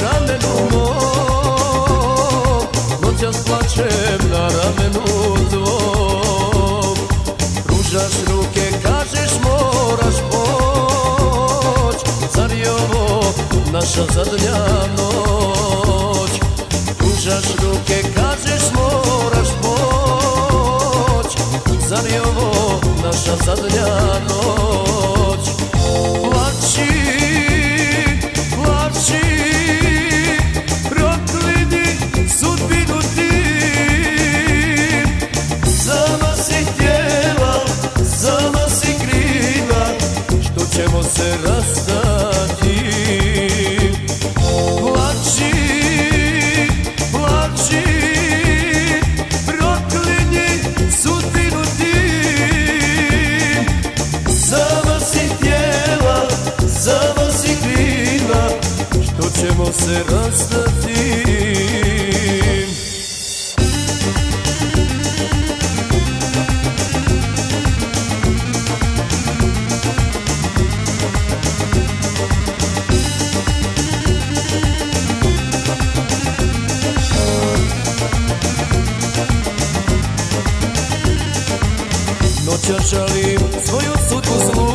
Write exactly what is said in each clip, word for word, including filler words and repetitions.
ramenu mom, noćas plačem na ramenu tvom. Pružaš ruke, kažeš moraš poć, zar je ovo naša zadnja noć? Pružaš ruke, kažeš moraš poć, zar je ovo naša zadnja noć? Plači, plači, proklini sudbinu ti. Sama si htjela, sama si kriva, što ćemo se rastati. Plači, plači, proklini sudbinu ti. Sama si htjela, sama si kriva, što ćemo se rastati. Noćas žalim svoju sudbu zlu,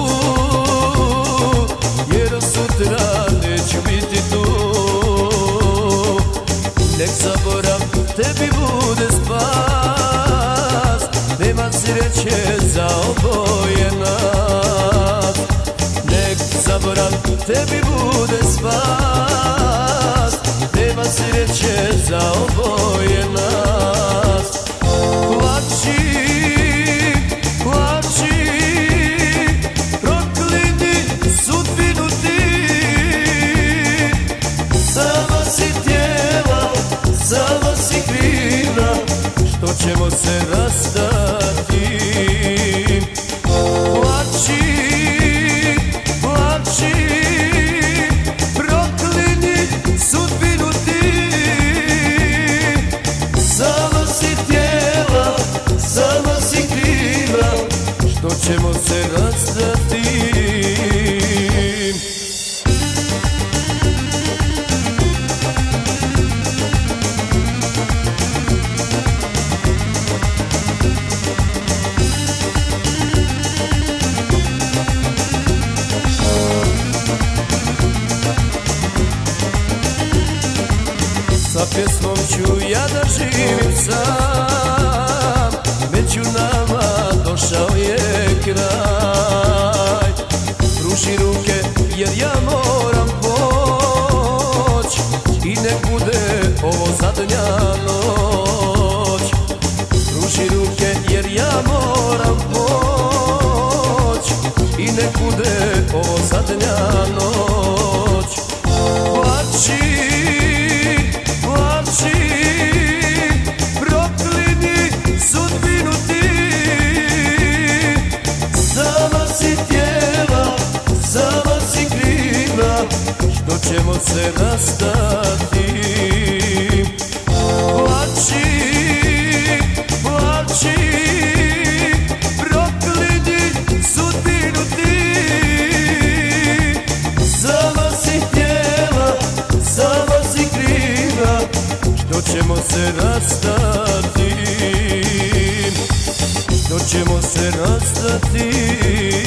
jer sutra neću biti tu. Nek zaborav, tebi bude spas, nema sreće za oboje nas. Nek zaborav, tebi bude spas, nema sreće za oboje nas. Plači, plači, proklini sudbinu ti. Sama si htjela, sama si kriva, što ćemo se rastati. Plači, plači, proklini sudbinu ti. Sama si htjela, sama si kriva, što ćemo se rastati. Sa pjesmom ću ja da živim sam, među nama došao je kraj. Pruži ruke jer ja moram poć, i nek bude ovo zadnja noć. Pruži ruke jer ja moram poć, i nek bude ovo zadnja noć. Plači, plači, proklini sudbinu ti. Sama si htjela, sama si kriva, što ćemo se rastati. Plači, plači, proklini sudbinu ti. Sama si htjela, sama si kriva, što ćemo se rastati. Što ćemo se rastati.